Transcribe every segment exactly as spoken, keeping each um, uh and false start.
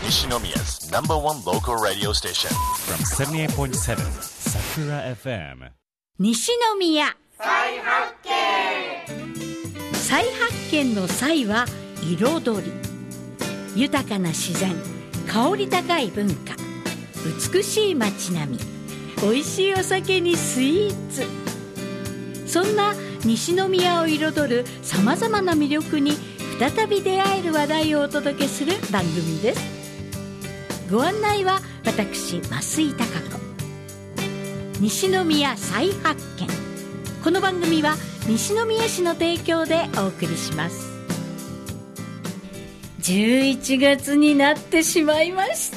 Nishinomiya's number one local radio station from seventy-eight point seven Sakura エフエム西宮再発見。 再発見の再は彩り、豊かな自然、香り高い文化、美しい街並み、美味しいお酒にスイーツ、そんな西宮を彩るさまざまな魅力に再び出会える話題をお届けする番組です。ご案内は私増井貴子。西宮再発見、この番組は西宮市の提供でお送りします。じゅういちがつになってしまいました。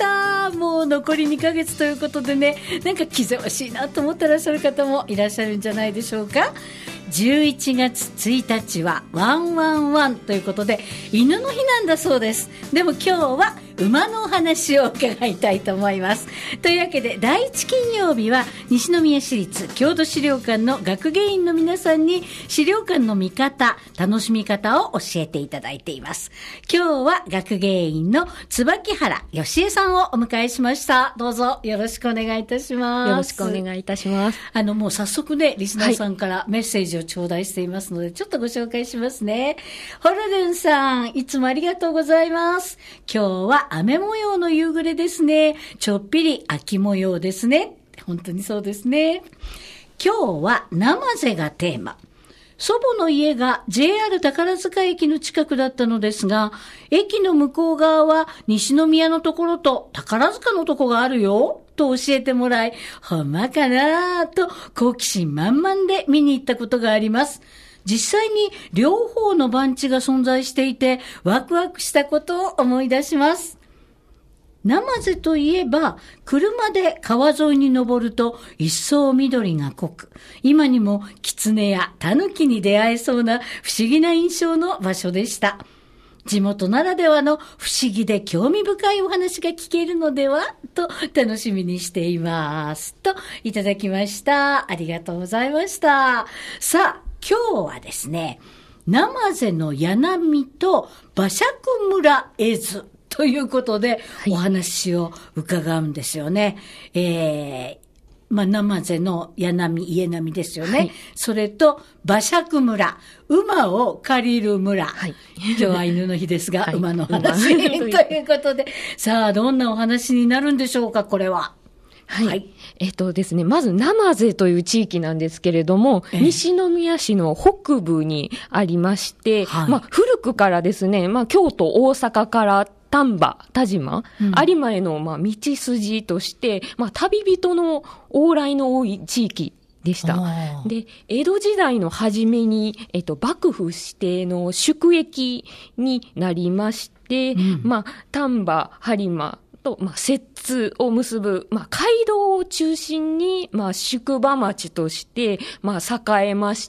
もう残りにかげつということでね、なんか気ぜわしいなと思ってらっしゃる方もいらっしゃるんじゃないでしょうか。じゅういちがつついたちはワンワンワンということで犬の日なんだそうです。でも今日は馬のお話を伺いたいと思います。というわけでだいいち金曜日は西宮市立郷土資料館の学芸員の皆さんに資料館の見方、楽しみ方を教えていただいています。今日は学芸員の椿原芳恵さんをお迎えしました。どうぞよろしくお願いいたします。 よろしくお願いいたします。 あのもう早速ね、リスナーさんからメッセージを頂戴していますので、はい、ちょっとご紹介しますね。ホルルンさん、いつもありがとうございます。今日は雨模様の夕暮れですね。ちょっぴり秋模様ですね。本当にそうですね。今日は生瀬がテーマ。祖母の家が ジェイアール 宝塚駅の近くだったのですが、駅の向こう側は西宮のところと宝塚のとこがあるよと教えてもらい、ほんまかなと好奇心満々で見に行ったことがあります。実際に両方の番地が存在していてワクワクしたことを思い出します。生瀬といえば車で川沿いに登ると一層緑が濃く、今にも狐や狸に出会えそうな不思議な印象の場所でした。地元ならではの不思議で興味深いお話が聞けるのではと楽しみにしていますといただきました。ありがとうございました。さあ今日はですね、生瀬の柳波と馬借村絵図ということでお話を伺うんですよね。はい、えーまあ、生瀬の柳波、家並ですよね。はい、それと馬借村、馬を借りる村。はい、今日は犬の日ですが、はい、馬の話ということで、さあどんなお話になるんでしょうか、これは。 はい。はい、えっとですね、まず生瀬という地域なんですけれども、えー、西宮市の北部にありまして、はい、まあ古くからですね、まあ京都、大阪から丹波、田島、うん、有馬への、まあ、道筋として、まあ、旅人の往来の多い地域でした。で、江戸時代の初めに、えっと、幕府指定の宿駅になりまして、うん、まあ、丹波、有馬と、まあ、摂津を結ぶ、まあ、街道を中心に、まあ、宿場町として、まあ、栄えまして、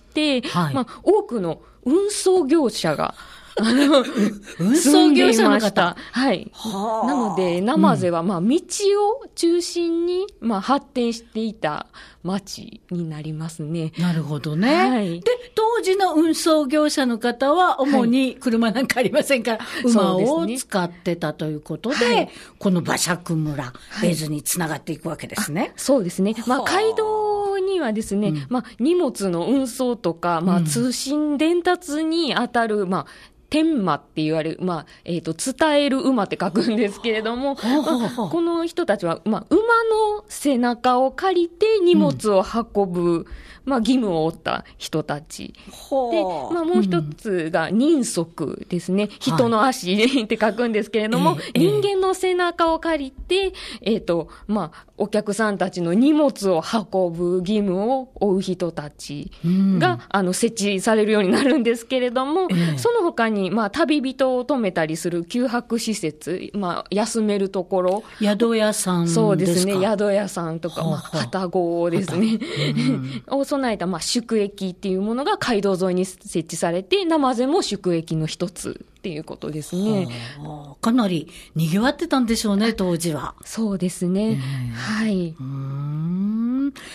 はい、まあ、多くの運送業者が、あの、 運送業者の方。 はい。はなので、生瀬は、まあ、道を中心に、まあ、発展していた町になりますね。 なるほどね。はい。で、当時の運送業者の方は、主に車なんかありませんから、はい、馬を使ってたということで、はい、この馬借村、絵図につながっていくわけですね。 そうですね。まあ、街道にはですね、うん、まあ、荷物の運送とか、まあ、通信伝達にあたる、まあ、天馬って言われる、まあ、えっと、伝える馬って書くんですけれども、まあ、この人たちは、まあ、馬の背中を借りて荷物を運ぶ、うん、まあ、義務を負った人たち。で、まあ、もう一つが人足ですね。うん、人の足って書くんですけれども、はい、人間の背中を借りて、えっと、まあ、お客さんたちの荷物を運ぶ義務を負う人たちが、うん、あの、設置されるようになるんですけれども、えー、その他に、まあ、旅人を泊めたりする休泊施設、まあ、休めるところ。 宿屋さんですか？ そうですね。宿屋さんとか、まあ、はたごですね。うん、を備えた、まあ、宿駅っていうものが街道沿いに設置されて、生瀬も宿駅の一つっていうことですね。 かなり賑わってたんでしょうね、当時は。 そうですね。はい。 うーん。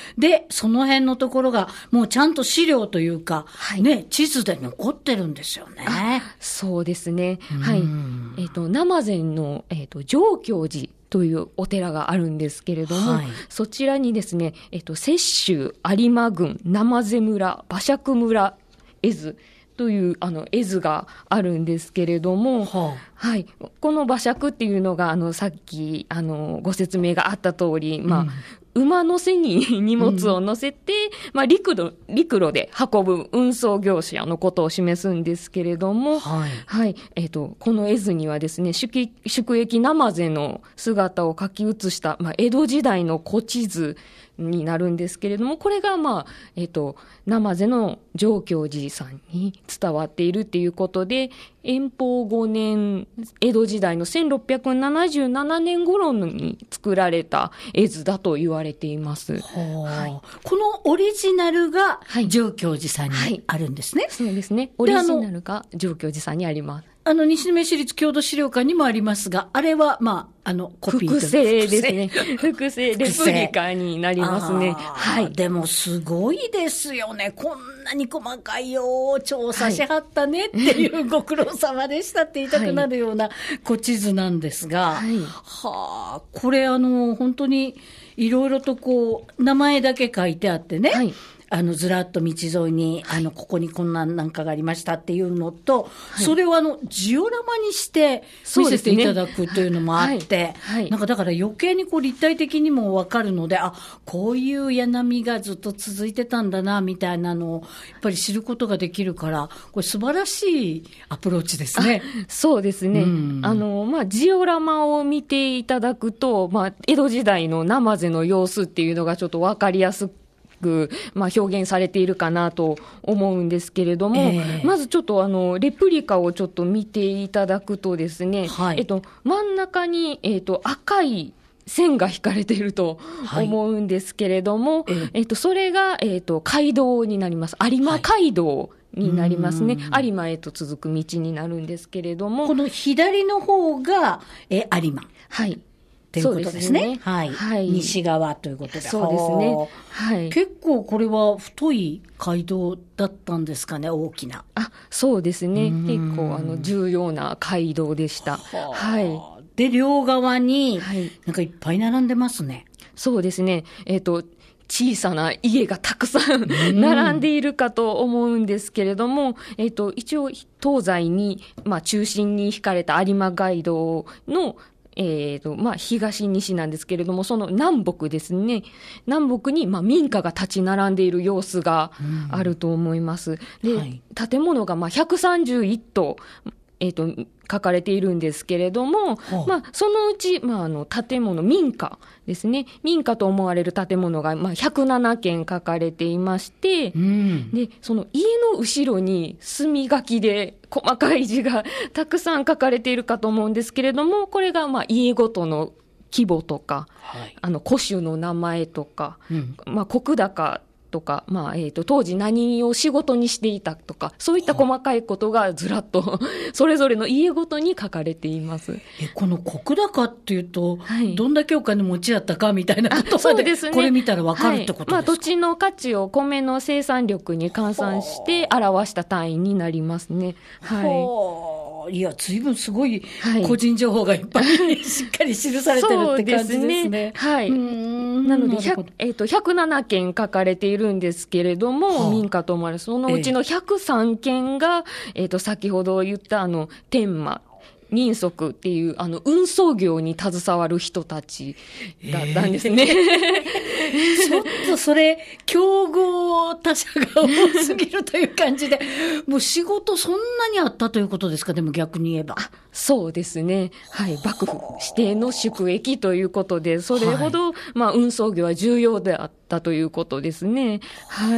で、その辺のところが、もうちゃんと資料というか、 はいね、地図で残ってるんですよね。 そうですね。はい。えっ、と、生前の、えっ、と、上京寺というお寺があるんですけれども、 はい、 そちらにですね、えっ、と、雪州有馬郡生瀬村馬借村絵図というあの絵図があるんですけれども、はあ、はい、この馬借っていうのがあのさっきあのご説明があった通り、まあ、うん、馬の背に荷物を乗せて、うん、まあ、陸路、陸路で運ぶ運送業者のことを示すんですけれども、はい、はい、えっと、この絵図にはですね、宿、宿駅生瀬の姿を描き写した、まあ、江戸時代の古地図になるんですけれども、これがまあ、えっと、生瀬の上京寺さんに伝わっているっていうことで、延保ごねん、江戸時代のせんろっぴゃくななじゅうななねん頃に作られた絵図だと言われています。 はい、このオリジナルが上京寺さんにあるんですね。はい、 そうですね。オリジナルが上京寺さんにあります。 あの、西宮市立郷土資料館にもありますが、あれは、まあ、あの、コピー複製ですね。複製、レプリカになりますね。はい。 でも、すごいですよね。こんなに細かいよう調査しはったねっていうご苦労様でしたって言いたくなるような古地図なんですが、はい。はあ、これ、あの、本当に、いろいろとこう、名前だけ書いてあってね。はい。あの、ずらっと道沿いに、あの、ここにこんななんかがありましたっていうのと、はい、それをあの、ジオラマにして見せていただくというのもあって、ね、はいはい、なんかだから余計にこう立体的にもわかるので、あ、こういう柳波がずっと続いてたんだな、みたいなのを、やっぱり知ることができるから、これ素晴らしいアプローチですね。 そうですね。うん、あの、まあ、ジオラマを見ていただくと、まあ、江戸時代の生瀬の様子っていうのがちょっとわかりやすく、まあ、表現されているかなと思うんですけれども、えー、まずちょっとあのレプリカをちょっと見ていただくとですね、はい、えっと、真ん中に、えっと、赤い線が引かれていると思うんですけれども、はい、えー、えっと、それが、えっと、街道になります。有馬街道になりますね。はい、有馬へと続く道になるんですけれども。 この左の方が、え有馬。 はい。 ということですね。すね、はい、はい。西側ということで。 そうですね。はい。 結構これは太い街道だったんですかね、大きな。 あ、そうですね。結構あの重要な街道でした。は、はい。 で、両側に、なんかいっぱい並んでますね。 そうですね。えっと、小さな家がたくさん並んでいるかと思うんですけれども、えっと、一応東西に、まあ中心に引かれた有馬街道のえーと、まあ、東西なんですけれども、その南北ですね。南北に、まあ、民家が立ち並んでいる様子があると思います。うん、で、はい、建物が、まあ、ひゃくさんじゅういっ棟、えーと、書かれているんですけれども、はあ、まあ、そのうち、まあ、あの、建物、民家ですね。民家と思われる建物が、まあ、ひゃくななけん書かれていまして、うん、で、その家の後ろに墨書きで細かい字がたくさん書かれているかと思うんですけれども、これが、まあ、家ごとの規模とか、はい、あの、戸主の名前とか、うん、まあ、石高とか、まあ、えっと、当時何を仕事にしていたとか、そういった細かいことがずらっと、それぞれの家ごとに書かれています。 え、この石高っていうと、はい、どんだけお金持ちやったかみたいなことまで、ですね、これ見たらわかるってことですか？ はい、まあ、土地の価値を米の生産力に換算して表した単位になりますね。はい。 いや、随分すごい個人情報がいっぱい、はい、しっかり記されてるって感じですね。そうですね。 はい。なので、えっと、ひゃくななけん書かれているんですけれども、はあ、民家と思われる、そのうちのひゃくさんけんが、えっと、先ほど言ったあの、天満、人足っていう、あの、運送業に携わる人たちだったんですね。 えー、ちょっとそれ、競合他社が多すぎるという感じで、もう仕事そんなにあったということですか？でも逆に言えば。 あ、そうですね。はい。幕府指定の宿駅ということで、それほど、はい、まあ、運送業は重要であったということですね。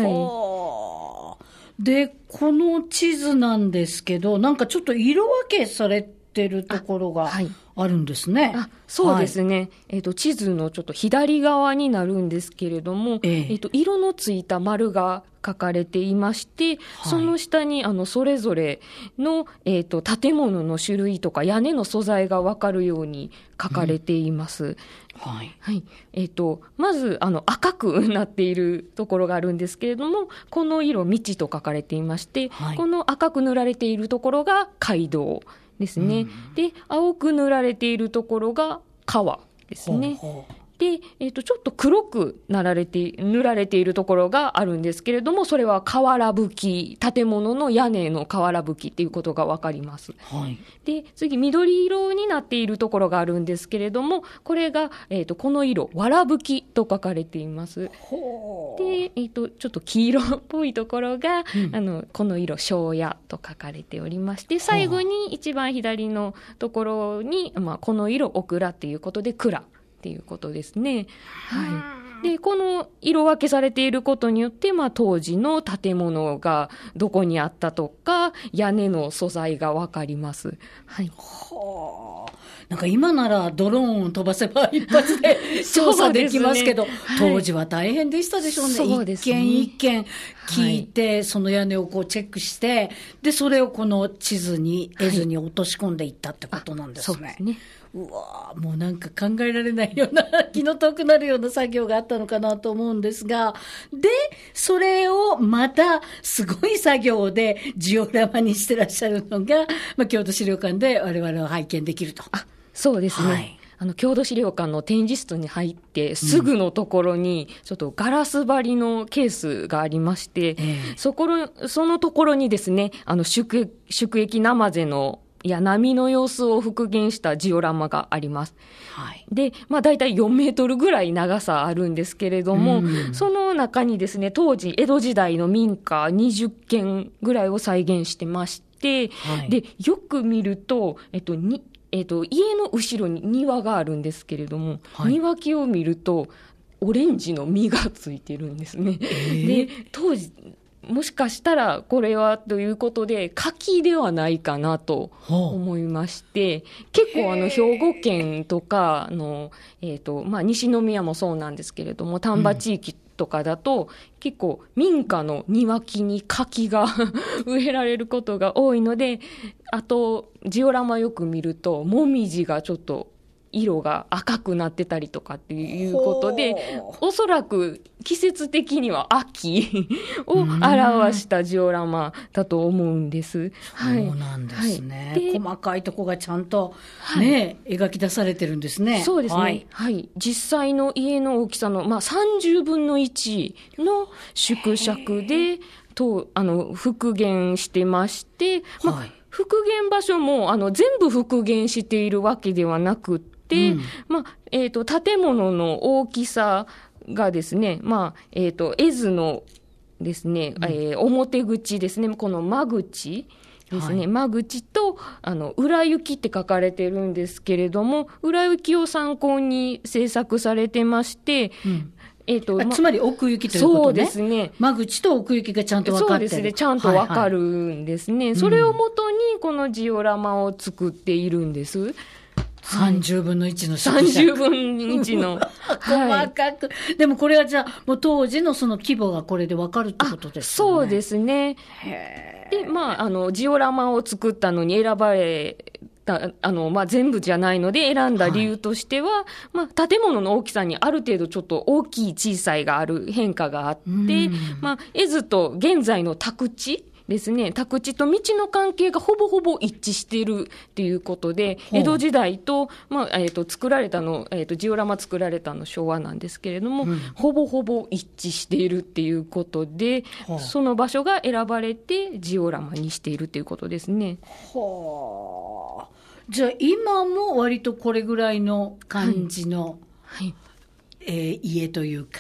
はい。 で、この地図なんですけど、なんかちょっと色分けされってるところがはい、 あるんですね。 あ、そうですね。はい、えっ、ー、と、地図のちょっと左側になるんですけれども、えー、えーと、色のついた丸が書かれていまして、はい、その下に、あの、それぞれの、えっ、ー、と、建物の種類とか屋根の素材がわかるように書かれています。うん、はい。はい。えっ、ー、と、まず、あの、赤くなっているところがあるんですけれども、この色、道と書かれていまして、はい、この赤く塗られているところが街道ですね。うん、で、青く塗られているところが川ですね。ほうほう。で、えっと、ちょっと黒くなられて、塗られているところがあるんですけれども、それは瓦葺き、建物の屋根の瓦葺きっていうことがわかります。はい。で、次、緑色になっているところがあるんですけれども、これが、えっと、この色、わらぶきと書かれています。ほう。で、えっと、ちょっと黄色っぽいところが、うん、あの、この色、庄屋と書かれておりまして、最後に一番左のところに、まあ、この色、オクラっていうことで、蔵っていうことですね。はい。で、この色分けされていることによって、まあ、当時の建物がどこにあったとか、屋根の素材がわかります。はい。はあ。 なんか今ならドローンを飛ばせば一発で調査できますけど、ね、はい、当時は大変でしたでしょうね。そうですね。一軒一軒聞いて、はい、その屋根をこうチェックして、で、それをこの地図に、絵図に落とし込んでいったってことなんですね。はい、そうですね。うわー、もうなんか考えられないような気の遠くなるような作業があったのかなと思うんですが、でそれをまたすごい作業でジオラマにしてらっしゃるのが、まあ、京都資料館で我々は拝見できると。 あ、そうですね、はい、あの郷土資料館の展示室に入ってすぐのところにちょっとガラス張りのケースがありまして、うん、そこのそのところにですね、あの宿宿駅生瀬のいや波の様子を復元したジオラマがあります。はい、で、まあ、だいたいよんメートルぐらい長さあるんですけれども、うん、その中にですね、当時江戸時代の民家にじゅっけんぐらいを再現してまして、はい、でよく見ると、えっとにえっと、家の後ろに庭があるんですけれども、はい、庭木を見るとオレンジの実がついてるんですね。えー、で当時もしかしたらこれはということで柿ではないかなと思いまして、結構あの兵庫県とかの、えーとまあ、西宮もそうなんですけれども、丹波地域とかだと、うん、結構民家の庭木に柿が植えられることが多いので、あとジオラマよく見るともみじがちょっと色が赤くなってたりとかっていうことで、おそらく季節的には秋を表したジオラマだと思うんです。 はい、そうなんですね、はい、細かいとこがちゃんと、ね、はい、描き出されてるんですね。 そうですね、はいはい、実際の家の大きさの、まあ、さんじゅうぶんのいちの縮尺でとあの復元してまして、まあ、はい、復元場所もあの全部復元しているわけではなくて、で、うん、まあ、えっと、建物の大きさがですね、まあ、えっと、絵図のですね、うん、えー、表口ですね、この間口ですね、はい、間口と、あの、裏行きって書かれてるんですけれども、裏行きを参考に制作されてまして、うん、 えーとま、つまり奥行きということね。そうですね。間口と奥行きがちゃんと分かってる。 そうですね。ちゃんと分かるんですね。はいはい、それをもとに、このジオラマを作っているんです。 さんじゅうぶんのいちの縮尺。さんじゅうぶんのいちの。 細かく、はい。でもこれはじゃあ、もう当時のその規模がこれで分かるってことですね。 そうですね。へで、まあ、あの、ジオラマを作ったのに選ばれた、あの、まあ、全部じゃないので選んだ理由としては、はい、まあ、建物の大きさにある程度ちょっと大きい小さいがある変化があって、まあ、絵図と現在の宅地ですね、宅地と道の関係がほぼほぼ一致しているっていうことで、江戸時代と、まあ、えっと、作られたの、えっと、ジオラマ作られたの昭和なんですけれども、うん、ほぼほぼ一致しているっていうことで、その場所が選ばれてジオラマにしているっていうことですね。 はあ。じゃあ今も割とこれぐらいの感じの、はいはい、えー、家というか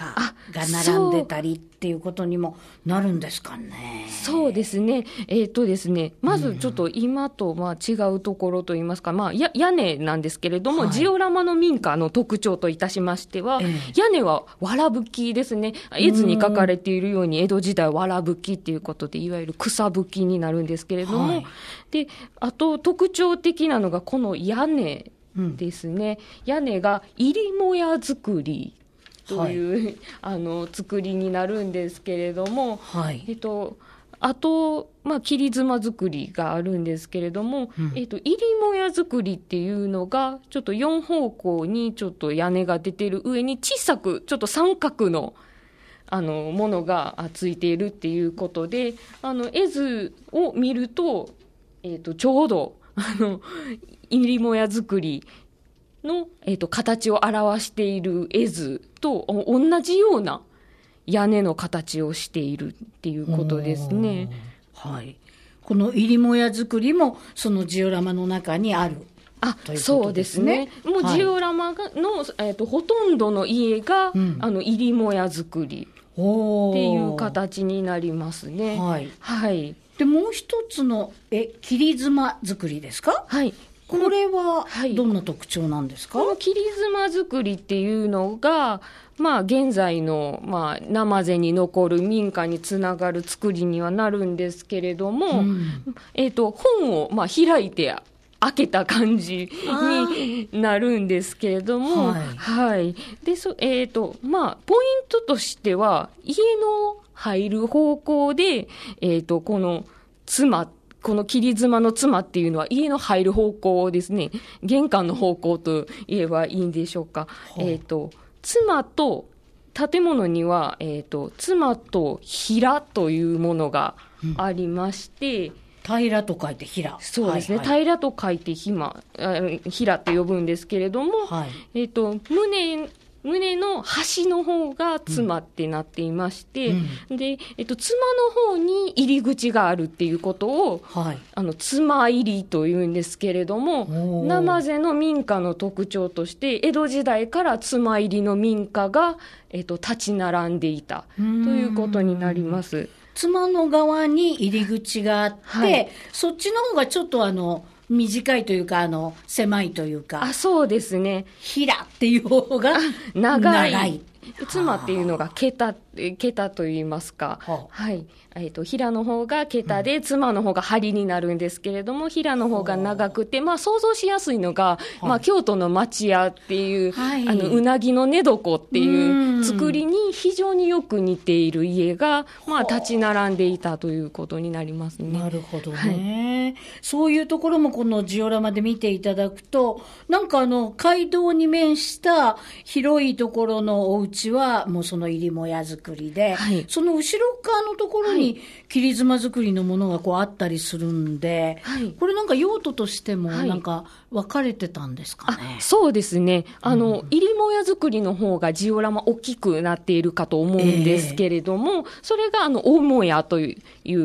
が並んでたりっていうことにもなるんですかね。 そうですね。えっとですね、まずちょっと今とまあ違うところといいますか、まあや屋根なんですけれども、 はい、 ジオラマの民家の特徴といたしましては、 ええ、 屋根はわらぶきですね。絵図に書かれているように江戸時代わらぶきっていうことで、いわゆる草ぶきになるんですけれども、はい、で、あと特徴的なのがこの屋根ですね。うん、屋根が入りもや造りという、はい、あの作りになるんですけれども、はい、えっとあと、まあ、切り妻作りがあるんですけれども、うん、えっと、入りもや作りっていうのが、ちょっとよん方向にちょっと屋根が出てる上に小さく、ちょっと三角の、あの、ものがついているっていうことで、あの、絵図を見ると、えっと、ちょうど、あの、入りもや作りの、えっと、形を表している絵図と同じような屋根の形をしているっていうことですね。 はい。この入りもや作りもそのジオラマの中にある。 あ、そうですね。もうジオラマがの、えーと、ほとんどの家が、うん、あの入りもや作りっていう形になりますね。はい。はい。 で、もう一つのえ切り妻作りですか？ はい。 これはどんな特徴なんですか？ この切り妻作りっていうのが、まあ、現在の、まあ、生瀬に残る民家につながる作りにはなるんですけれども、うん、えーと、本を、まあ、開いて開けた感じになるんですけれども、はいはい、でそえーとまあ、ポイントとしては家の入る方向で、えーと、この妻この切り妻の妻っていうのは家の入る方向ですね。玄関の方向と言えばいいんでしょうか。えっと、妻と、建物には、えっと、妻と平というものがありまして、うん、 平と書いて平。 そうですね。 はいはい、 平と書いてひま、平って呼ぶんですけれども、はい、えっと、胸、胸の端の方が妻ってなっていまして、うんうん、で、えっと、妻の方に入り口があるっていうことを、はい、あの、妻入りというんですけれども、生瀬の民家の特徴として、江戸時代から妻入りの民家が、えっと、立ち並んでいたということになります。 妻の側に入り口があって、はい、そっちの方がちょっとあの、短いというか、あの、狭いというか。 あ、そうですね。 平っていう方が長い。長い。妻っていうのが桁、桁と言いますか。はあ、はい。えっと、平の方が桁で、うん、妻の方が針になるんですけれども、平の方が長くて、まあ、想像しやすいのが、はあ、まあ、京都の町屋っていう、はい、あの、うなぎの寝床っていう作りに非常によく似ている家が、まあ、立ち並んでいたということになりますね。 なるほどね。はい、そういうところもこのジオラマで見ていただくと、なんかあの、街道に面した広いところのお家は、もうその入りもや作りで、はい、その後ろ側のところに切り妻作りのものがこうあったりするんで、はい、これなんか用途としてもなんか分かれてたんですかね。 はい、あ、そうですね。あの、うん、入りもや作りの方がジオラマ大きくなっているかと思うんですけれども、えー、それがあの、大もやという、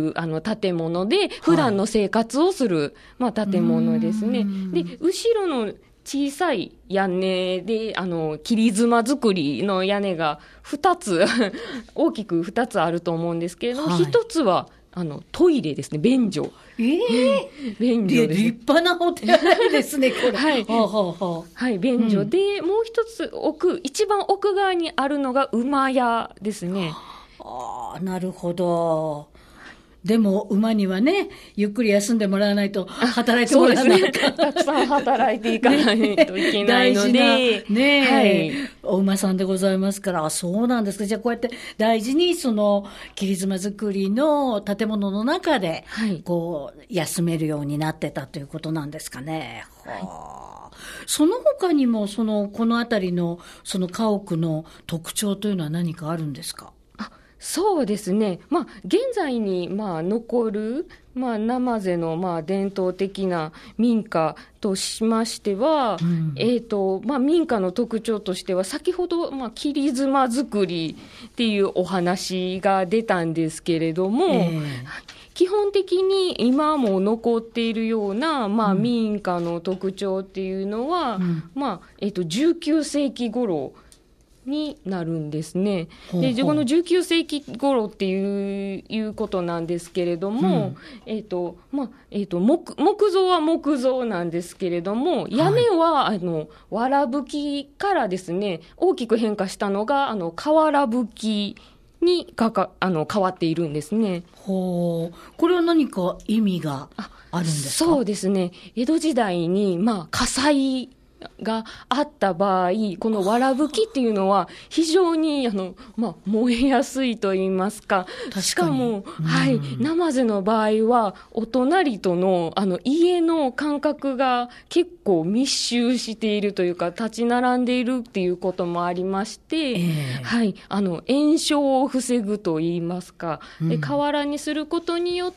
あの、建物で、普段の生活をする、はい、まあ、建物ですね。で、後ろの小さい屋根で、あの、切り妻作りの屋根が二つ、大きく二つあると思うんですけれども、一、はい、つは、あの、トイレですね、便所。 ええー、 便所です。 立派なお寺ですね、これ。 はい。 はあはあはあ、 はい、便所で、うん、もう一つ奥、一番奥側にあるのが馬屋ですね。 ああ、なるほど。でも、馬にはね、ゆっくり休んでもらわないと、働いてもらわないと、 ね。たくさん働いていかないといけないので。 大事な、ね、はい、お馬さんでございますから、あ、そうなんですか。じゃあ、こうやって大事に、その、切り妻作りの建物の中で、はい、こう、休めるようになってたということなんですかね。はあ、その他にも、その、このあたりの、その家屋の特徴というのは何かあるんですか？ そうですね。まあ、現在に、まあ、残る、まあ、生瀬の、まあ、伝統的な民家としましては、うん、えっと、まあ、民家の特徴としては、先ほど、まあ、切り妻作りっていうお話が出たんですけれども、えー、基本的に今も残っているような、まあ、民家の特徴っていうのは、うん、まあ、えっと、じゅうきゅうせいき頃になるんですね。 ほうほうで、このじゅうきゅうせいき頃っていう、いうことなんですけれども、うん、えっ、ー、と、まあ、えっ、ー、と、木、木造は木造なんですけれども、屋根は、はい、あの、わらぶきからですね、大きく変化したのが、あの、瓦ぶきにかか、あの、変わっているんですね。 ほう。これは何か意味があるんですか？ そうですね。江戸時代に、まあ、火災、があった場合、このわらぶきっていうのは非常にあの、まあ、燃えやすいと言いますか、しかも、うん、はい、ナマズの場合はお隣とのあの家の間隔が結構密集しているというか、立ち並んでいるっていうこともありまして、えー、はい、あの延焼を防ぐと言いますか、うん、で瓦にすることによって、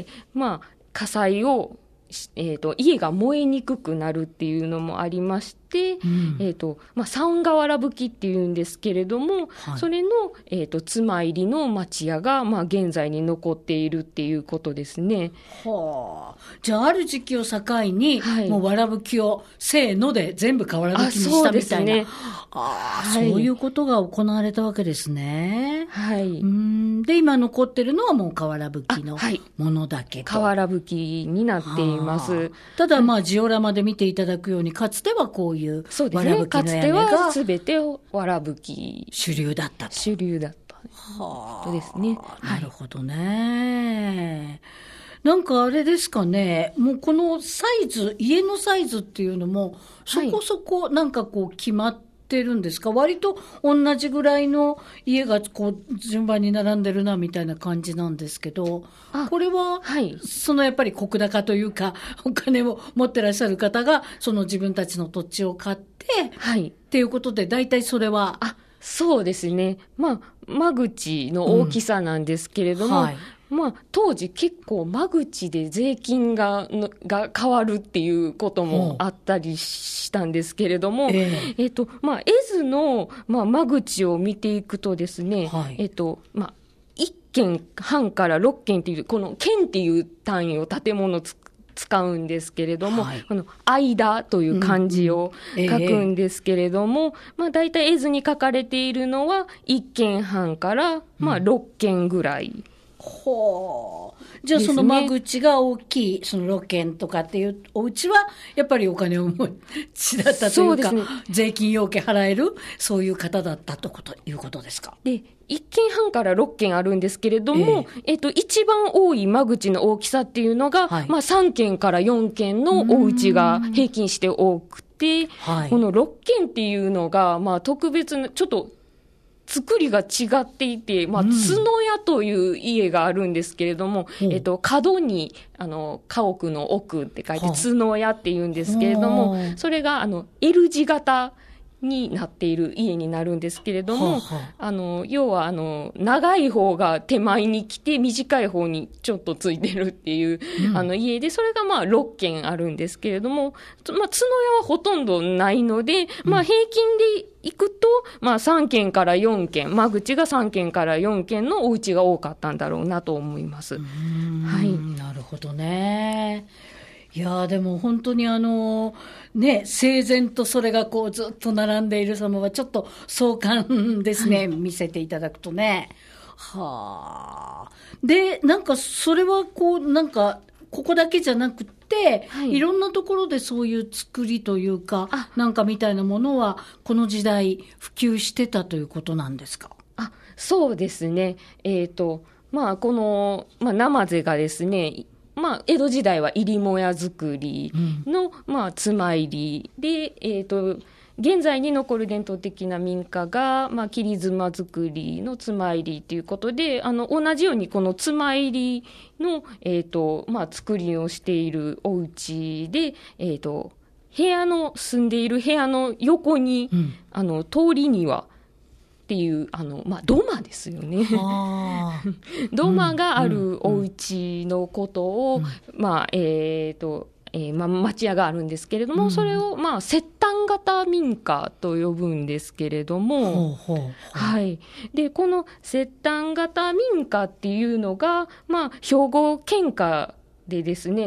まあ、火災をえーと、家が燃えにくくなるっていうのもありまして、うん、えーとまあ、三瓦ぶきっていうんですけれども、はい、それの、えーと、妻入りの町屋が、まあ、現在に残っているっていうことですね。 はあ、じゃあある時期を境に、はい、もうわらぶきをせーので全部瓦ぶきにしたみたいな。あ、そうですね。ああ、はい、そういうことが行われたわけですね。はい。うん、で今残ってるのはもう瓦ぶきのものだけと。 瓦ぶきになっています。 ただまあジオラマで見ていただくように、かつてはこういうわらぶきの屋根が、そうですね、かつてはすべてわらぶき主流だったと。主流だった。はあ、ですね。 なるほどね。なんかあれですかね、もうこのサイズ、家のサイズっていうのもそこそこなんかこう決まってるんですか？はい、割と同じぐらいの家がこう順番に並んでるなみたいな感じなんですけど、これは、はい、そのやっぱり石高というかお金を持ってらっしゃる方がその自分たちの土地を買って、はい、っていうことで大体それは、 あ、そうですね、まあ間口の大きさなんですけれども、うん、はい、まあ、当時結構間口で税金がが変わるっていうこともあったりしたんですけれども、えーえーとまあ、絵図の、まあ、間口を見ていくとですね、はい、えーとまあ、いっけんはんからろっけんっていうこの県っていう単位を建物つ使うんですけれども、はい、この間という漢字を書くんですけれども、うんうん、えー、まあ、大体絵図に書かれているのはいっけんはんから、まあ、ろっけんぐらい、うん、 ほう。じゃあその間口が大きい、そのろっけんとかっていうお家は、やっぱりお金を持ちだったというか、う、ね、税金要件払える、そういう方だったということですか。 で、いっけんはんからろっけんあるんですけれども、えー、えっと、一番多い間口の大きさっていうのが、はい、まあさんけんからよんけんのお家が平均して多くて、はい、このろっけんっていうのが、まあ特別な、ちょっと、作りが違っていて、まあ、角屋という家があるんですけれども、うん、えっと、角に、あの、家屋の奥って書いて、角屋って言うんですけれども、それが、あの、L 字型になっている家になるんですけれども、はあはあ、あの、要は、あの、長い方が手前に来て、短い方にちょっとついてるっていう、うん、あの、家で、それがまあ、ろっけんあるんですけれども、まあ、角屋はほとんどないので、まあ、平均で行くと、まあ、さんけんからよんけん、間口がさんけんからよんけんのお家が多かったんだろうなと思います。 うーん、はい。なるほどね。いやでも本当にあのね、整然とそれがこうずっと並んでいる様はちょっと壮観ですね、はい、見せていただくとね。はあ。で、なんかそれはこうなんかここだけじゃなくて、はい、いろんなところでそういう作りというかなんかみたいなものはこの時代普及してたということなんですか？ あ、そうですね。えっとまあこのまあ生瀬がですね。まあ、江戸時代は入りもや作りの、うん、まあ、妻入りで、えっと、現在に残る伝統的な民家が、まあ、切り妻作りの妻入りということで、あの、同じようにこの妻入りの、えっと、まあ、作りをしているお家で、えっと、部屋の、住んでいる部屋の横に、うん、あの、通り庭、っていう、あの、まあ、土間ですよね。土間があるお家のことを、うんうん、まあ、えっと、えー、まあ、町屋があるんですけれども、うん、それを、まあ、摂丹型民家と呼ぶんですけれども、ほうほうほう、はい。で、この摂丹型民家っていうのが、まあ、兵庫県下でですね、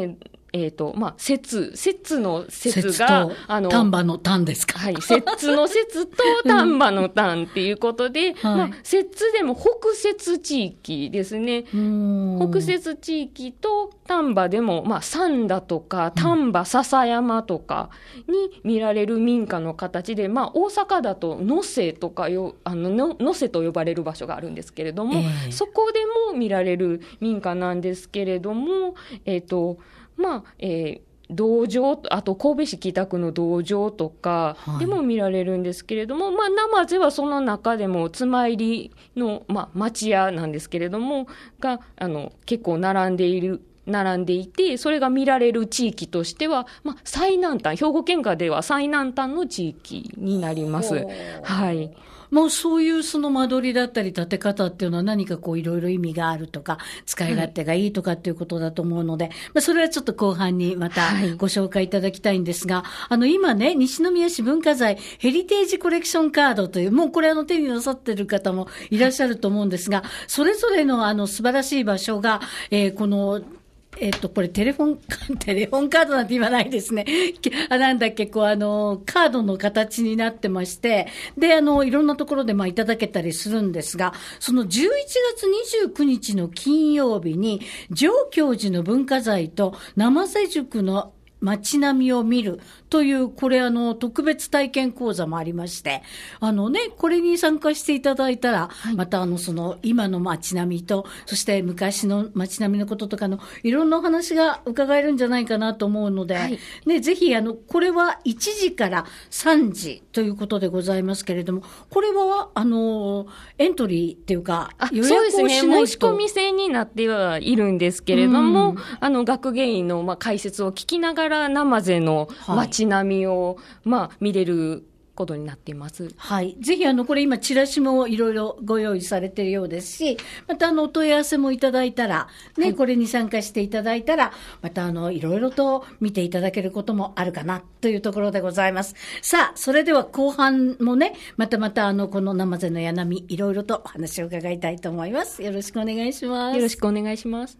えっ、と、まあ、節、節の節節が、 とあの、 丹波の丹ですか。 はい、節の節と丹波の丹っていうことで、 はいまあ、節でも北節地域ですね。北節地域と丹波でも、まあ、三田とか丹波篠山とかに見られる民家の形で、まあ、大阪だと能勢とかよ、あの、の能勢と呼ばれる場所があるんですけれども、 えーそこでも見られる民家なんですけれども、えっ、と、まあ、えー道場、あと神戸市北区の道場とかでも見られるんですけれども、はい、まあ、生瀬はその中でも妻入りの、まあ、町屋なんですけれども、が、あの、結構並んでいる、並んでいて、それが見られる地域としては、まあ、最南端、兵庫県下では最南端の地域になります。はい。 もうそういうその間取りだったり建て方っていうのは何かこういろいろ意味があるとか、使い勝手がいいとかっていうことだと思うので、はい、まあそれはちょっと後半にまたご紹介いただきたいんですが、はい、あの今ね、西宮市文化財ヘリテージコレクションカードという、もうこれあの手になさってる方もいらっしゃると思うんですが、それぞれのあの素晴らしい場所が、えー、この、えっと、これテレフォン、テレフォンカードなんて言わないですね。あ、なんだっけ、こう、あの、カードの形になってまして、で、あの、いろんなところで、まあ、いただけたりするんですが、そのじゅういちがつにじゅうくにちの金曜日に、上京寺の文化財と生瀬宿の街並みを見るという、これあの、特別体験講座もありまして、あのね、これに参加していただいたら、はい、またあの、その、今の街並みと、そして昔の街並みのこととかの、いろんなお話が伺えるんじゃないかなと思うので、はい、ね、ぜひあの、これはいちじからさんじということでございますけれども、これは、あの、エントリーっていうか、予約をしないと。そうですね、 申し込み制になってはいるんですけれども、あの、学芸員の、まあ、解説を聞きながら、生瀬の街並みを、はい、まあ、見れることになっています。 はい。ぜひ、あの、これ今、チラシもいろいろご用意されているようですし、また、あの、お問い合わせもいただいたら、ね、はい、これに参加していただいたら、また、あの、いろいろと見ていただけることもあるかな、というところでございます。さあ、それでは後半もね、またまた、あの、この生瀬のやなみ、いろいろとお話を伺いたいと思います。よろしくお願いします。 よろしくお願いします。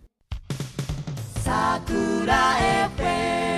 桜 エフエム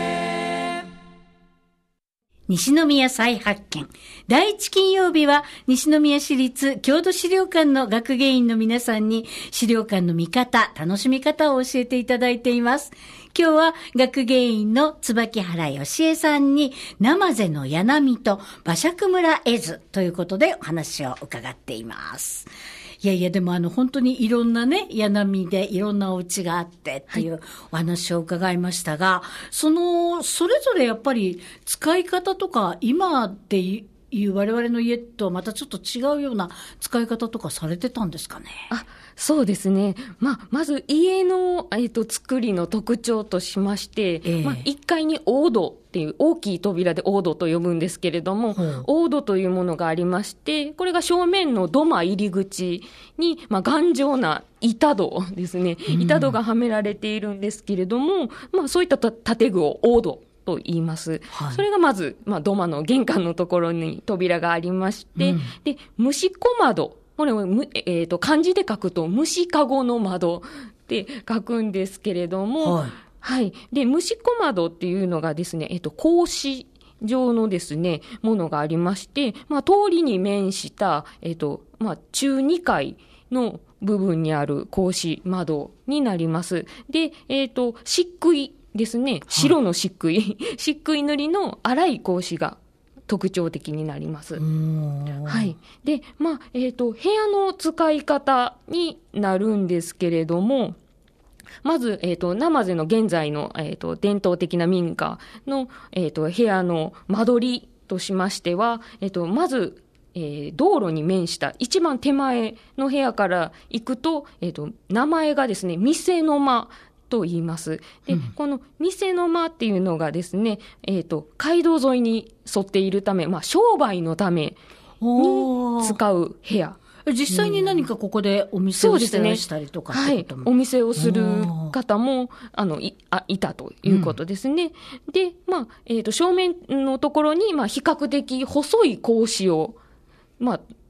西宮再発見。第一金曜日は西宮市立郷土資料館の学芸員の皆さんに資料館の見方、楽しみ方を教えていただいています。今日は学芸員の椿原義恵さんに生瀬のやなみと馬借村絵図ということでお話を伺っています。いやいや、でもあの本当にいろんなね、やなみでいろんなお家があってっていうお話を伺いましたが、はい、その、それぞれやっぱり使い方とか、今っていう我々の家とはまたちょっと違うような使い方とかされてたんですかね。 あ、そうですね。まあ、まず家の、えっと、作りの特徴としまして、えー、まあ、いっかいに大戸っていう大きい扉で大戸と呼ぶんですけれども、うん、大戸というものがありまして、これが正面の土間入り口に、まあ、頑丈な板戸ですね。板戸がはめられているんですけれども、うん、まあ、そういった建具を大戸と言います。はい、それがまず、まあ、土間の玄関のところに扉がありまして、うん、で、虫小窓。これを、えーと、漢字で書くと、虫かごの窓って書くんですけれども、はい。はい。で、虫小窓っていうのがですね、えっと、格子状のですね、ものがありまして、まあ、通りに面した、えっと、まあ、中にかいの部分にある格子窓になります。で、えっと、漆喰ですね、白の漆喰、はい、漆喰塗りの粗い格子が特徴的になります。はい。で、まあ、えっと、部屋の使い方になるんですけれども、まず、えっと、生瀬の現在の、えっと、伝統的な民家の、えっと、部屋の間取りとしましては、えっと、まず、えー、道路に面した一番手前の部屋から行くと、えっと、名前がですね、店の間と言います。で、うん、この店の間っていうのがですね、えっと、街道沿いに沿っているため、まあ、商売のために使う部屋。 実際に何かここでお店をしてらしたりとかってことも、 ね、はい、お店をする方も、あの、い、あ、いたということですね。うん、で、まあ、えっと、正面のところに、まあ、比較的細い格子を、まあ、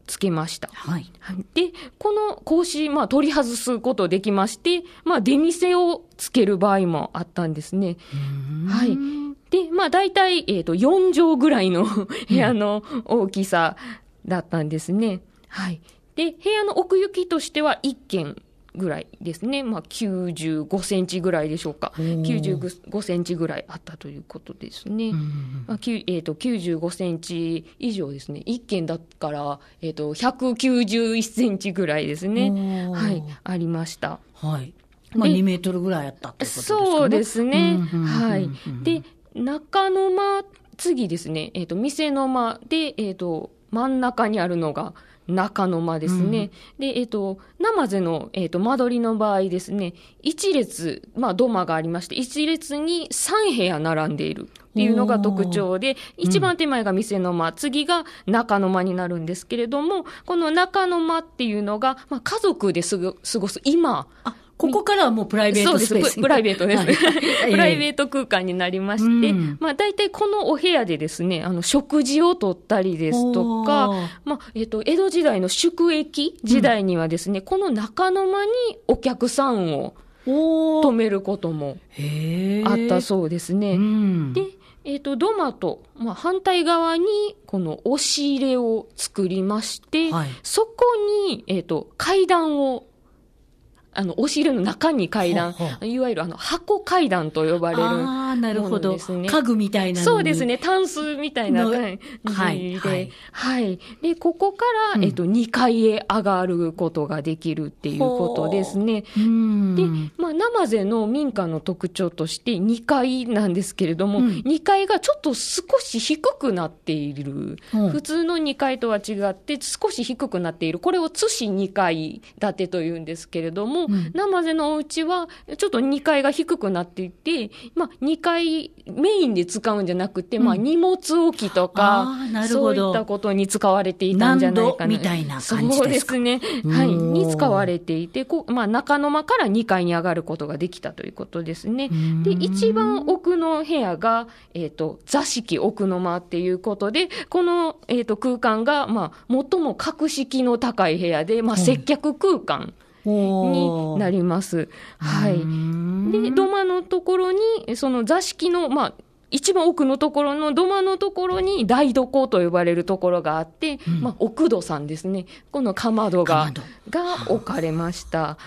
つけました。 はい。 で、この格子、まあ、取り外すことできまして、まあ、出店をつける場合もあったんですね。はい。で、まあ、大体、えっと、よん畳ぐらいの部屋の大きさだったんですね。はい。で、部屋の奥行きとしてはいっけんぐらいですね。まあ、きゅうじゅうごセンチぐらいでしょうか。きゅうじゅうごセンチぐらいあったということですね。まあ、えっと、きゅうじゅうごセンチ以上ですね。いっけんだから、えっと、ひゃくきゅうじゅういちセンチぐらいですね。はい、ありました。 はい。まあ、にメートルぐらいあったってことですかね。 そうですね。はい。で、中の間、次ですね。えっと、店の間で、えっと、真ん中にあるのが、中の間ですね。うん、で、えっと、ナマゼの、えっと、間取りの場合ですね、一列、まあ、土間がありまして、一列にさん部屋並んでいるっていうのが特徴で、一番手前が店の間、うん、次が中の間になるんですけれども、この中の間っていうのが、まあ、家族ですぐ過ごす今、 ここからはもうプライベートスペース。 そうです。プライベートです。はい、プライベート空間になりまして、うん、まあ大体このお部屋でですね、あの食事をとったりですとか、まあえっと、江戸時代の宿駅時代にはですね、うん、この中の間にお客さんを泊めることもあったそうですね。うん、で、えっと、土間と、まあ、反対側にこの押し入れを作りまして、はい、そこに、えっと、階段をあの、押し入れの中に階段、ほうほういわゆるあの、箱階段と呼ばれるものですね。ああ、なるほど。 家具みたいなのに。 そうですね。タンスみたいな感じで。はい、はい。はい。で、ここから、うん、えっと、にかいへ上がることができるっていうことですね。で、まあ、ナマゼの民家の特徴としてにかいなんですけれども、うん、にかいがちょっと少し低くなっている。うん、普通のにかいとは違って少し低くなっている。これを津市にかい建てというんですけれども、うん、ナマゼのお家はちょっとにかいが低くなっていて、まあ、にかいメインで使うんじゃなくて、うん、まあ、荷物置きとかそういったことに使われていたんじゃないかな。 みたいな感じですか。 そうですね。はい。に使われていて、こうまあ、中の間からにかいに上がることができたということですね。で、一番奥の部屋が、えっと、座敷奥の間っていうことで、この、えっと、空間が、まあ、最も格式の高い部屋で、まあ、接客空間。になります。はい。で、土間のところに、その座敷の、まあ、一番奥のところの土間のところに台所と呼ばれるところがあって、うん、まあ、奥戸さんですね。このかまどが、が置かれました。はい。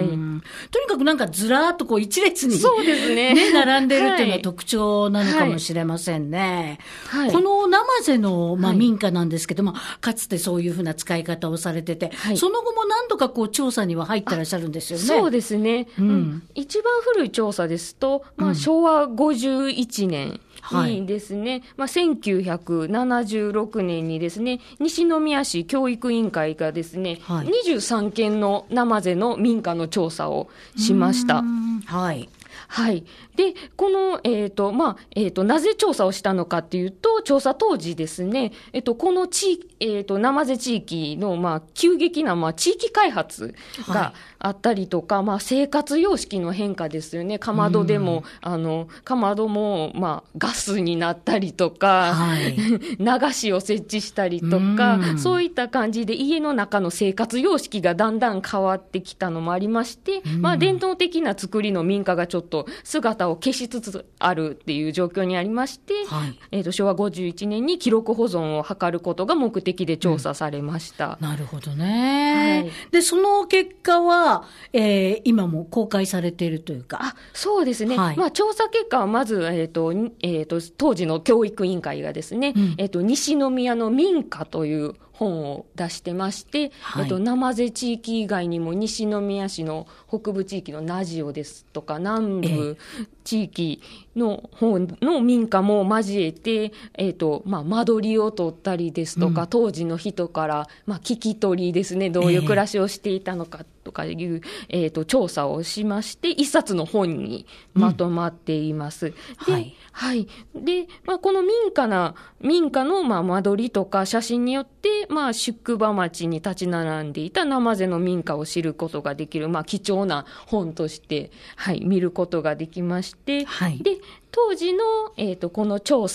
とにかくなんかずらーっとこう一列に、 そうですね。 ね、並んでるっていうのは特徴なのかもしれませんね。はい、このナマゼの、まあ、民家なんですけども、はい、かつてそういうふうな使い方をされてて、はい、その後も何度かこう調査には入ってらっしゃるんですよね。 そうですね。うんうん、一番古い調査ですと、まあ、しょうわごじゅういちねん、にですね、はい、まあ、せんきゅうひゃくななじゅうろくねんにですね、西宮市教育委員会がですね、はい、にじゅうさんけんのナマゼの民家の調査をしました。 はい。 はい。で、この、えっと、まあ、えっと、なぜ調査をしたのかっていうと、調査当時ですね、えっと、この地域、えっと、ナマゼ地域の、まあ、急激な、まあ、地域開発があったりとか、はい、まあ、生活様式の変化ですよね。かまどでも、あの、かまども、まあ、ガスになったりとか、はい、流しを設置したりとか、そういった感じで家の中の生活様式がだんだん変わってきたのもありまして、まあ、伝統的な作りの民家がちょっと姿を消しつつあるっていう状況にありまして、はい、えーと、しょうわごじゅういちねんに記録保存を図ることが目的で調査されました。 うん、なるほどね。はい、で、その結果は、えー、今も公開されているというか。 あ、そうですね。はい、まあ、調査結果はまず、えーとえーと、当時の教育委員会がですね、うん、えーと、西宮の民家という本を出してまして、はい、えっと、ナマゼ地域以外にも西宮市の北部地域のナジオですとか南部地域の方の民家も交えて、えっと、まあ、間取りを取ったりですとか、うん、当時の人から、まあ、聞き取りですね、どういう暮らしをしていたのかとかいう、えー、えっと、調査をしまして、一冊の本にまとまっています。うん、で、はい。はい。で、まあ、この民家な、民家の、まあ、間取りとか写真によって、まあ、宿場町に立ち並んでいたナマゼの民家を知ることができる、まあ、貴重な本として、はい、見ることができまして、はい、で、当時の、えっと、この調査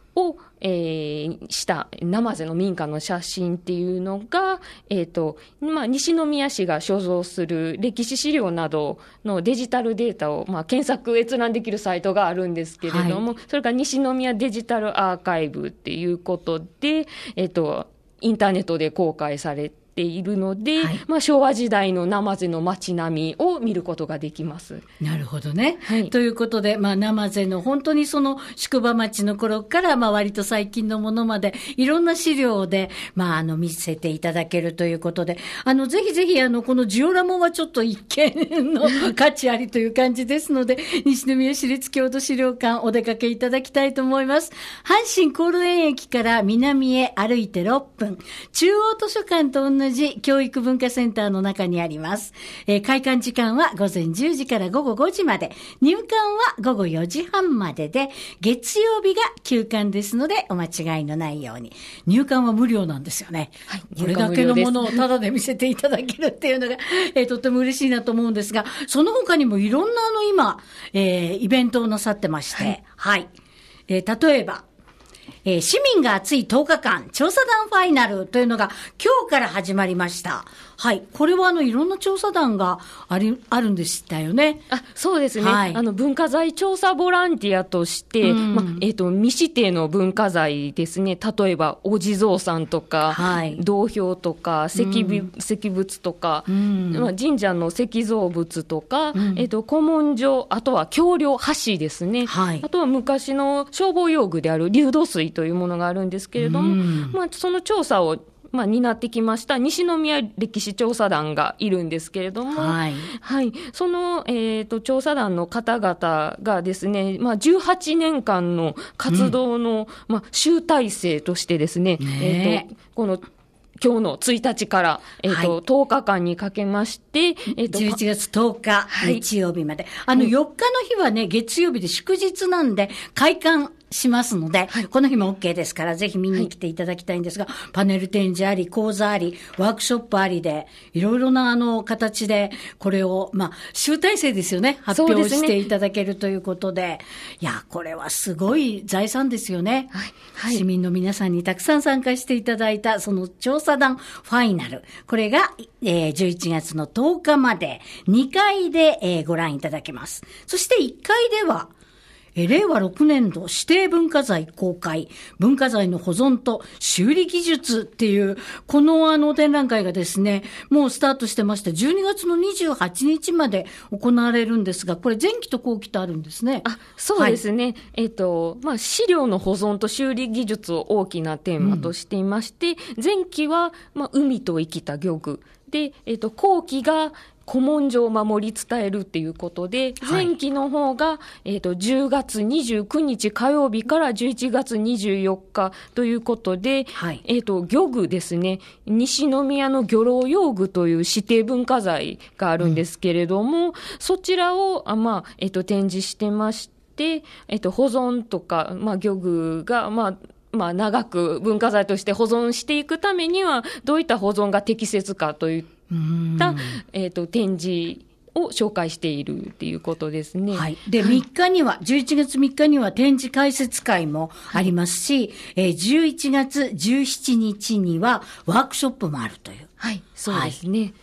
を、えー、した生瀬の民家の写真っていうのが、えっと、まあ、西宮市が所蔵する歴史資料などのデジタルデータを、まあ、検索閲覧できるサイトがあるんですけれども、はい、それから西宮デジタルアーカイブっていうことで、えっと、インターネットで公開されてているので、はい、まあ、昭和時代の生瀬の街並みを見ることができます。 なるほどね、 はい、 ということで、まあ、生瀬の本当にその宿場町の頃から、まあ、割と最近のものまでいろんな資料で、まあ、あの見せていただけるということで、あのぜひぜひあのこのジオラモはちょっと一見の価値ありという感じですので西宮市立郷土資料館お出かけいただきたいと思います。阪神高陵園駅から南へ歩いてろっぷん、中央図書館と同じ教育文化センターの中にあります。えー、開館時間は午前じゅうじから午後ごじまで、入館は午後よじはんまでで、月曜日が休館ですのでお間違いのないように。入館は無料なんですよね。はい、これだけのものをタダで見せていただけるっていうのが、えー、とっても嬉しいなと思うんですが、その他にもいろんなあの今、えー、イベントをなさってまして、はい、はい、えー、例えばえー、市民が熱いとおかかん調査団ファイナルというのが今日から始まりました。はい。これはあのいろんな調査団があり、あるんでしたよね。 あ、そうですね。はい、あの文化財調査ボランティアとして、うん、ま、えっと、未指定の文化財ですね。例えば、お地蔵さんとか、はい、銅標とか、石び、うん、石仏とか、うん、まあ、神社の石造物とか、うん、えっと、古文書、あとは橋梁、橋ですね。はい、あとは昔の消防用具である流動水というものがあるんですけれども、うん、まあ、その調査をまあ、担ってきました西宮歴史調査団がいるんですけれども、はい。はい。その、えっと、調査団の方々がですね、まあ、じゅうはちねんかんの活動の、うん、まあ、集大成としてですね、ねえっと、この、今日のついたちから、えっ、ー、と、はい、とおかかんにかけまして、 えっ、ー、と、じゅういちがつとおか、はい、日曜日まで。あの、よっかの日はね、月曜日で祝日なんで、開館しますので、はい、この日も OK ですから、ぜひ見に来ていただきたいんですが、はい、パネル展示あり、講座あり、ワークショップありで、いろいろなあの、形で、これを、まあ、集大成ですよね、発表していただけるということで、でね、いや、これはすごい財産ですよね。はいはい、市民の皆さんにたくさん参加していただいた、その調査団ファイナル。これが、えー、じゅういちがつのとおかまでにかいで、えー、ご覧いただけます。そしていっかいでは、えー、れいわろくねんど指定文化財公開、文化財の保存と修理技術っていう、このあの展覧会がですね、もうスタートしてまして、じゅうにがつのにじゅうはちにちまで行われるんですが、これ前期と後期とあるんですね。 あ、そうですね。はい、えっと、まあ、資料の保存と修理技術を大きなテーマとしていまして、うん、前期は、まあ、海と生きた漁具。で、えっと、後期が、古文書を守り伝えるっていうことで、前期の方が、はい、えっと、じゅうがつにじゅうくにち火曜日からじゅういちがつにじゅうよっかということで、はい、えっと、漁具ですね。西宮の漁労用具という指定文化財があるんですけれども、うん、そちらを、あまあ、えっと、展示してまして、えっと、保存とか、まあ、漁具が、まあ、まあ、長く文化財として保存していくためには、どういった保存が適切かといった、えっと、展示を紹介しているっていうことですね。 はい。で、みっかには、じゅういちがつみっかには展示開設会もありますし、はい、えー、じゅういちがつじゅうしちにちにはワークショップもあるという。 はい、そうですね。はい、 うん。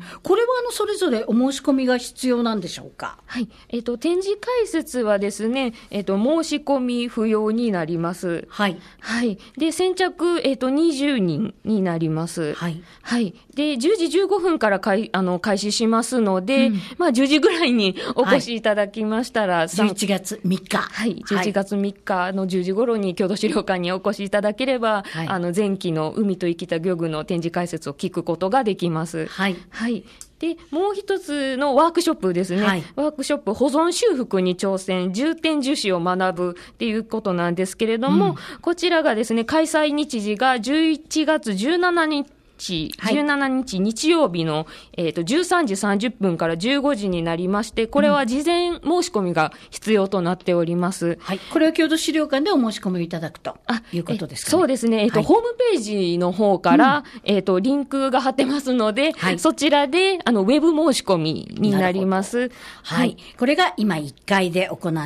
これはあの、それぞれお申し込みが必要なんでしょうか？ はい。えっと、展示開設はですね、えっと、申し込み不要になります。はい。はい。で、先着、えっと、にじゅうにんになります。はい。はい。で、じゅうじじゅうごふんから開、あの、開始しますので、うん、まあ、じゅうじぐらいにお越しいただきましたら、はい、 じゅういちがつみっか。 はい。じゅういちがつみっかのじゅうじ頃に郷土資料館にお越しいただければ、はい、あの、前期の海と生きた漁具の展示開設を聞くことができます。はい。はい。で、もう一つのワークショップですね。はい、ワークショップ、保存修復に挑戦、重点樹脂を学ぶっていうことなんですけれども、うん、こちらがですね、開催日時がじゅういちがつじゅうしちにち、じゅうしちにち日曜日の、えっと、じゅうさんじさんじゅっぷんからじゅうごじになりまして、これは事前申し込みが必要となっております。うん、 はい。これは郷土資料館でお申し込みいただくということですかね。 そうですね。えっと、はい、ホームページの方から、うん、えっと、リンクが貼ってますので、はい、そちらで、あの、ウェブ申し込みになります。 はい。はい。これが今いっかいで行って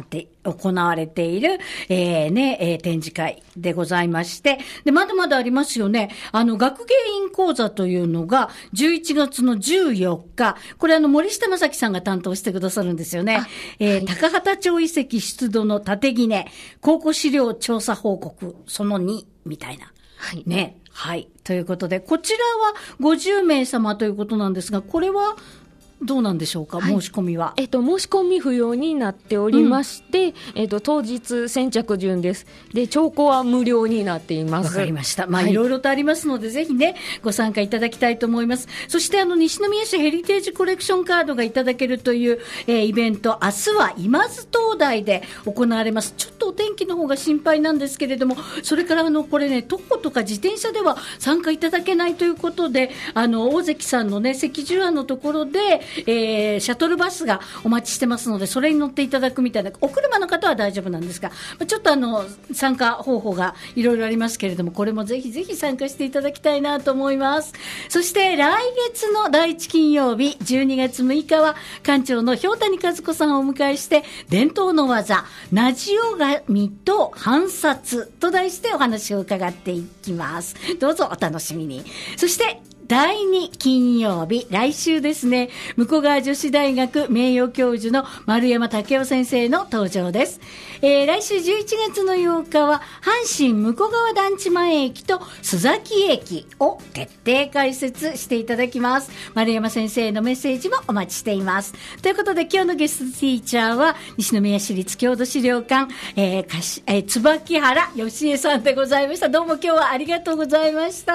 行われている、えー、ね、えー、展示会でございまして、で、まだまだありますよね。あの、学芸員講座というのが、じゅういちがつのじゅうよっか、これあの、森下正樹さんが担当してくださるんですよね。えーはい、高畑町遺跡出土の縦木根、考古資料調査報告、そのに、みたいな。はい。ね。はい。ということで、こちらはごじゅうめいさまということなんですが、これは、どうなんでしょうか、はい、申し込みは。 えっと、申し込み不要になっておりまして、うん、えっと、当日先着順です。で、聴講は無料になっています。 わかりました。まあ、はい、いろいろとありますので、ぜひね、ご参加いただきたいと思います。そして、あの、西宮市ヘリテージコレクションカードがいただけるという、えー、イベント、明日は今津灯台で行われます。ちょっとお天気の方が心配なんですけれども、それから、あの、これね、徒歩とか自転車では参加いただけないということで、あの、大関さんのね、赤十案のところで、えー、シャトルバスがお待ちしてますので、それに乗っていただくみたいな、お車の方は大丈夫なんですが、ちょっとあの参加方法がいろいろありますけれども、これもぜひぜひ参加していただきたいなと思います。そして来月のだいいち金曜日じゅうにがつむいかは館長の氷谷和子さんをお迎えして、伝統の技ナジオガミと反殺と題してお話を伺っていきます。どうぞお楽しみに。そしてだいに金曜日、来週ですね、向川女子大学名誉教授の丸山武夫先生の登場です。えー、来週じゅういちがつのようかは、阪神向川団地前駅と須崎駅を徹底解説していただきます。丸山先生のメッセージもお待ちしています。ということで、今日のゲストティーチャーは、西宮市立郷土資料館、えーかしえー、椿原義恵さんでございました。どうも今日はありがとうございました。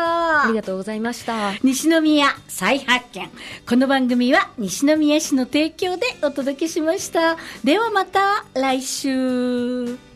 ありがとうございました。 西宮再発見。この番組は西宮市の提供でお届けしました。ではまた来週。